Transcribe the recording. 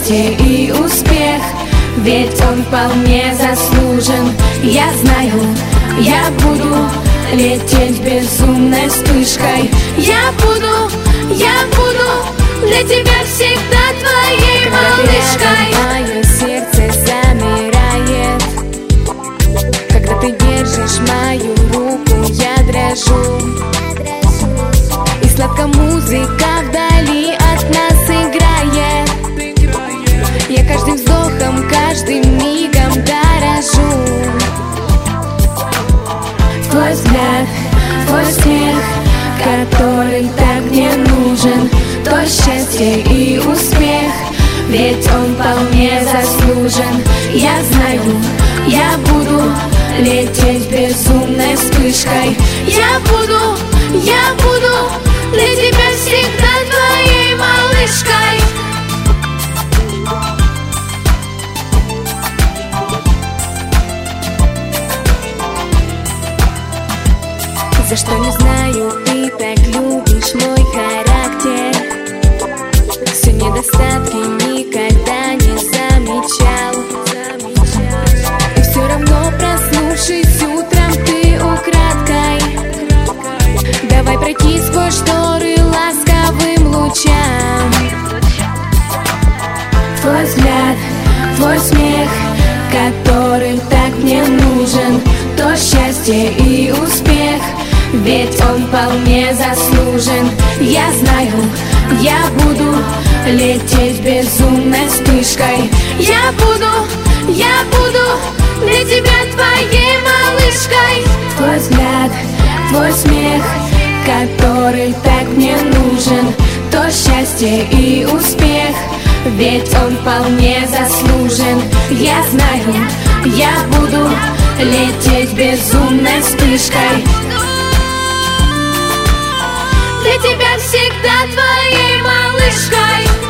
счастье и успех, ведь он вполне заслужен. Я знаю, я буду лететь безумной вспышкой. Я буду для тебя всегда твоей малышкой. Мое сердце замирает, когда ты держишь мою руку, я дрожу. И сладкая музыка вдали от нас играет. Я каждым вздохом, каждым мигом дорожу. Твой взгляд, твой смех, который так мне нужен, то счастье и успех, ведь он вполне заслужен. Я знаю, я буду лететь безумной вспышкой. Я буду для тебя всегда твоей малышкой. За что не знаю, ты так любишь мой характер. Все недостатки никогда не замечал. И все равно, проснувшись утром, ты украдкой давай пройти сквозь шторы ласковым лучам. Твой взгляд, твой смех, который так мне нужен, то счастье и успех, ведь он вполне заслужен. Я знаю, я буду лететь безумной вспышкой. Я буду для тебя твоей малышкой. Твой взгляд, твой смех, который так мне нужен, то счастье и успех, ведь он вполне заслужен. Я знаю, я буду лететь безумной вспышкой. Для тебя всегда твоей малышкой.